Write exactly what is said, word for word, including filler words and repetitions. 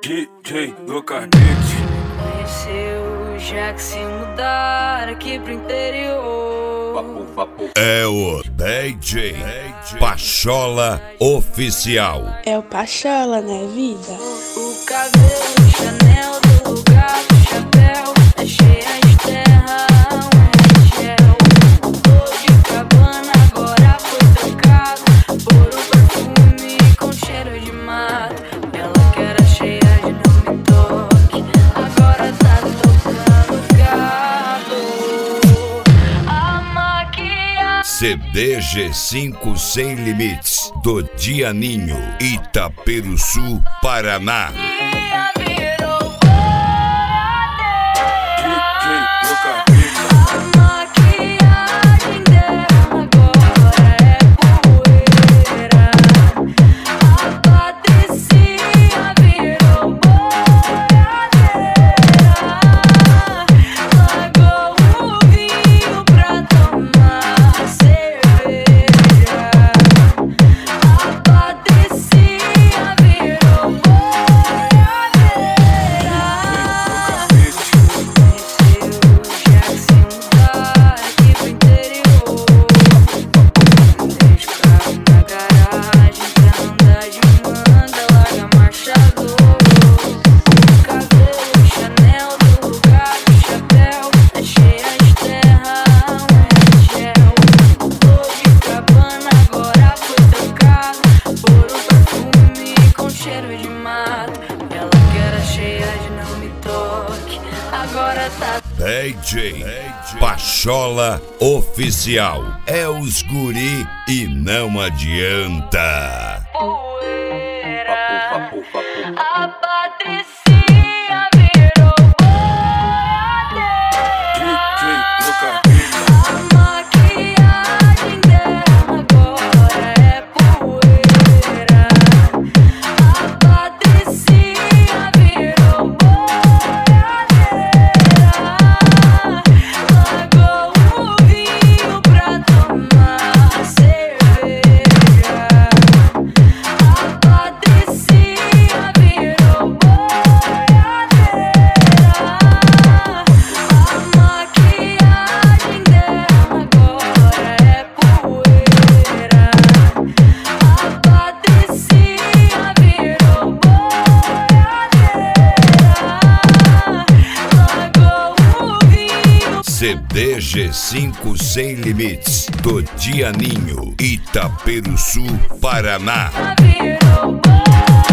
D J Locarnete. Conheceu já que se mudar aqui pro interior. Papo, papo. É o D J Pachola Oficial. É o Pachola, né, vida? O cabelo, Chanel do lugar do chapéu. É cheia de terra, um gel. Tô de cabana, agora foi trocado por um perfume com cheiro de mato. Ela que era cheia de não me toque, agora tá tocando gato. A maquiagem C D G cinco Sem Limites do Dianinho, Itaperuçu, Paraná. Agora tá D J Pachola Oficial. É os guri e não adianta. poeira. Papo, papo, papo. A Patricinha virou boiadeira. D J Locarnete. A maquiagem dela agora é poeira. A Patricinha virou boiadeira. Largou o vinho pra tomar cerveja. A Patricinha virou boiadeira. A maquiagem dela agora é poeira. A Patricinha virou boiadeira. Largou o vinho. C D G cinco Sem Limites do Dianinho, Itaperuçu, Paraná. Virou boiadeira.